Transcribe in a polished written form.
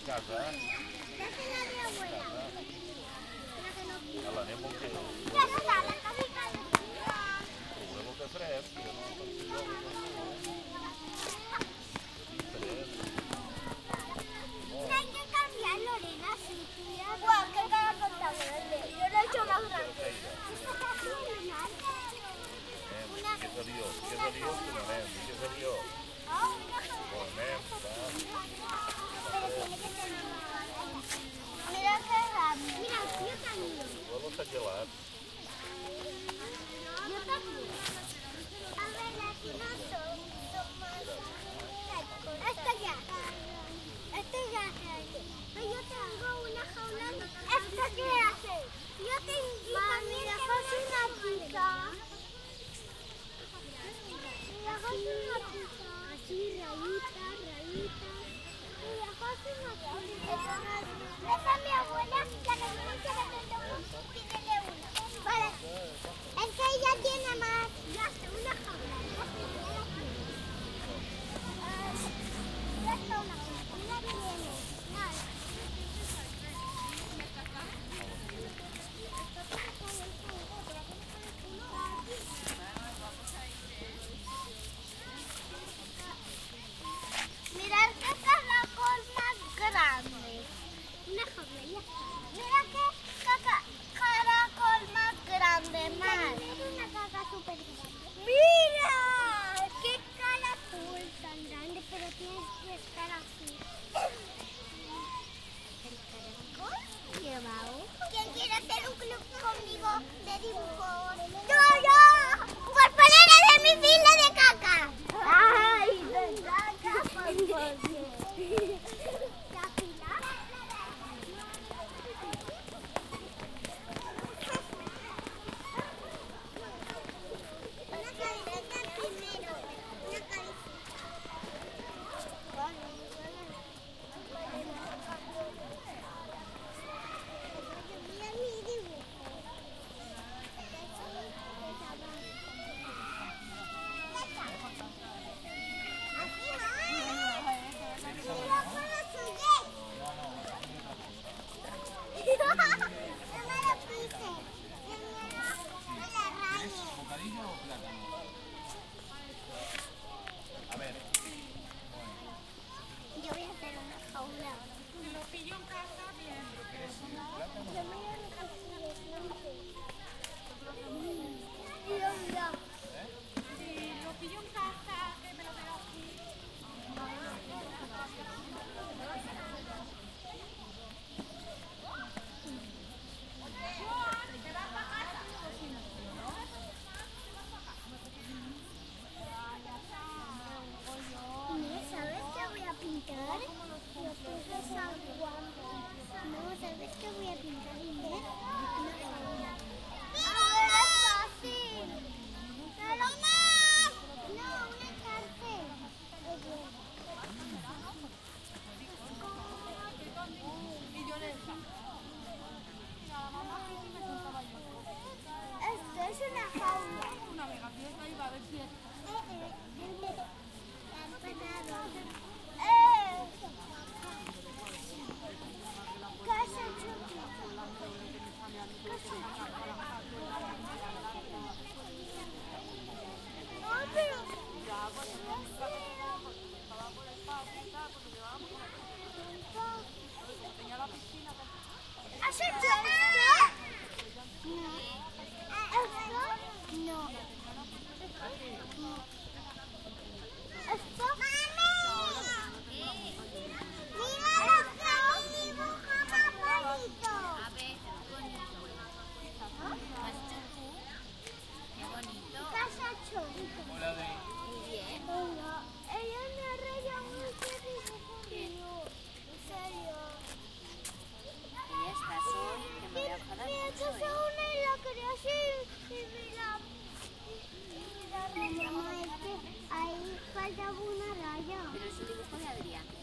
casa? Casa la mia abuela. Allora anem un dia. Ja està, la casa i casa. Volem que fred, que no Hay que cambiar, Lorena, si quieres. Guau, que cada contable. Yo lo he hecho más grande. Que seriós, que seriós que no anem, que seriós. Bon anem, Mira que grande. Mira, yo también. Vol estar gelat. Yo también. A ver, aquí no son más secos. Esto ya. Esto ya se hace. Pero yo tengo una jaula. ¿Esto qué hace? Yo tengo. Mami, dejas una pizza. Dejas una pizza. Así, rayitas, rayitas. Y dejas una pizza. Esa es mi abuela, la que me dice que tengo pídele una. Vale. Es que ella tiene más. Ya está, una jaula. Ya está una jaula. Una tiene. Nada. Mirad qué caracol más grande. Una jaula, ya está. Mira qué caracol más grande, más. Una caca súper grande. ¡Mira! ¡Qué caracol tan grande! Pero tienes que estar así. ¿El caracol lleva ojo? ¿Quién quiere hacer un club conmigo de dibujos? ¡Yo! ¡Por poner de mi fila de caca! ¡Ay, de caca! ¿Por qué? ¿La fila? Una caricia primero. Una caricia. Mira mi dibujo. Así no. Así lo suye. No me lo pise. Me la raye. ¿Bocadillo o plátano? A ver. Yo voy a hacer una jaula. Lo pillo en casa bien. Yo me voy a hacer mira. Si lo pillo en casa, que me lo veo aquí. Mira, ¿sabes qué voy a pintar? Lo puse San Juan. No, ¿sabes qué voy a pintar? Inés? Una jaula. ¡Ahora es fácil! ¡Pero más! No, una cárcel. Esto es una jaula. Una amiga fiesta iba a ver si es. Casa Chucky. No, pero... ¿Has hecho esto? No. ¿Esto? No. ¿Esto? ¡Mira lo que dibuja más bonito! A ver, qué bonito. Casa Chucky. Hola de... Muy bien. Hola. Ella me ha rayado mucho dibujo mío. En serio. Y ya estás hoy, que me voy a enfadar Mira, mucho, esta es una y la quería así. Y mira. Mamá, es que ahí faltaba una raya. Pero es un dibujo de Adrián.